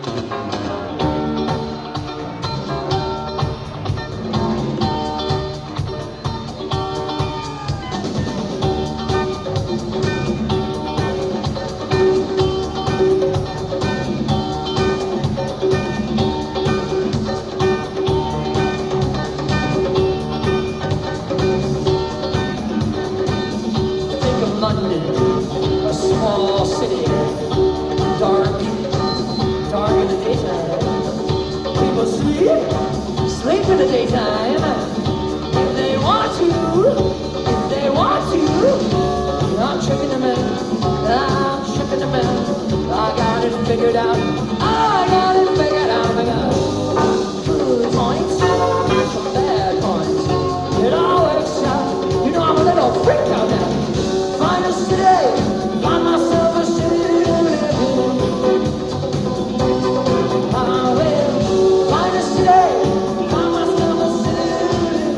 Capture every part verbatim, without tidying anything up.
Figured out, I got it figured out. I got good points, some bad points. It all works out. You know I'm a little freak out now. Find us today, find myself a city to live in. I will find us today, find myself a city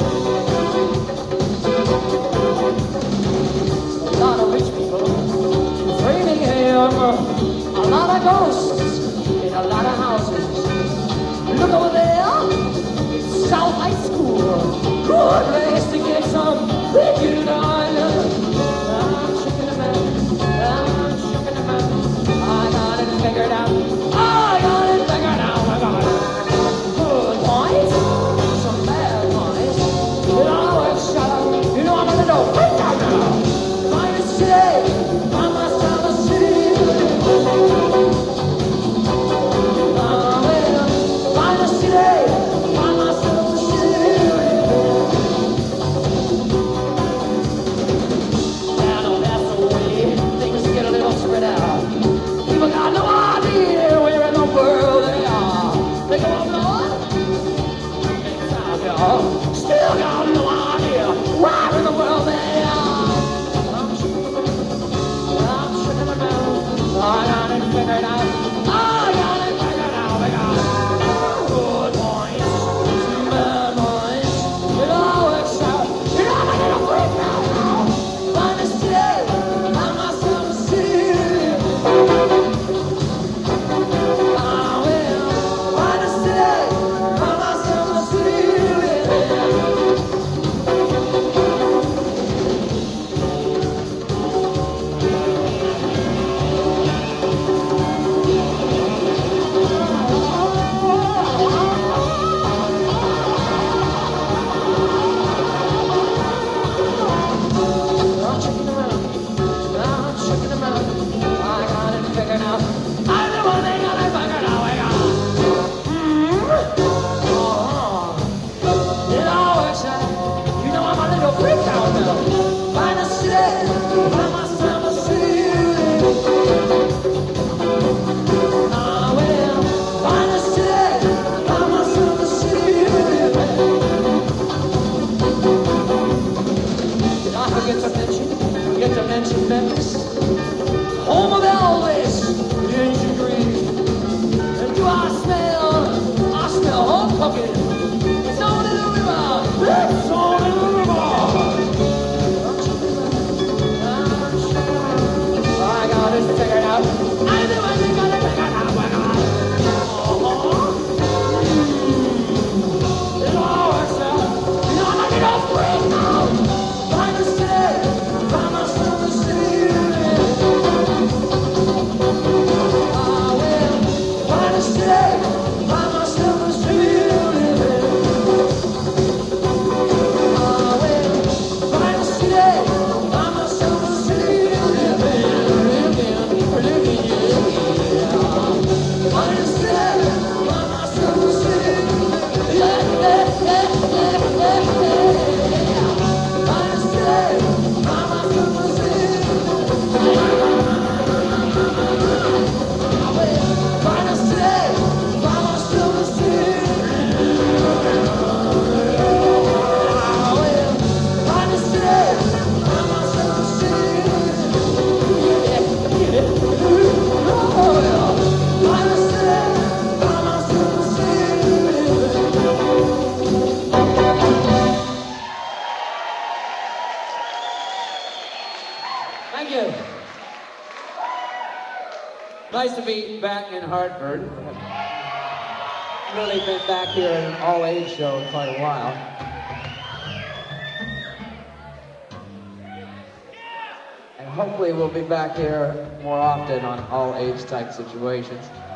to live in. A lot of rich people, Framingham. A lot of ghosts in a lot of houses. Look over there, it's South High School. Good place to get some freaking on. I'm shaking the man, I'm shaking the man. I got it figured out. I got it figured out. I got it. Good points, some bad points. It all works out. You know I'm a little freak out now. Find us today, find myself a city. Still got no idea where in the world they are. I'm shaking I'm shaking about. I got it figured out. I got it figured out. I got it. Good points, some bad points. It all works out. You know I'm a little freak out now. Find us today, find myself a city. I will find us today, find myself a city. Get to mention Memphis, home of Elvis, the ancient Greek. And do I smell, I smell home cooking. It's on in the river, it's on in the river. I got it figured out. I do, I think I got it figured out. I got it. Uh-huh. It all works out. You know I'm a little freak now. Find us today, find myself a city to live in. I will find us today, find myself a city to live in. I will find us today, find myself a city to live in. Live in, yeah. Find us today, find myself a city to live in. Yeah, yeah, yeah, yeah, yeah, yeah. Find us today. Thank you. Nice to be back in Hartford. really been back here at an all-age show in quite a while. And hopefully we'll be back here more often on all-age type situations.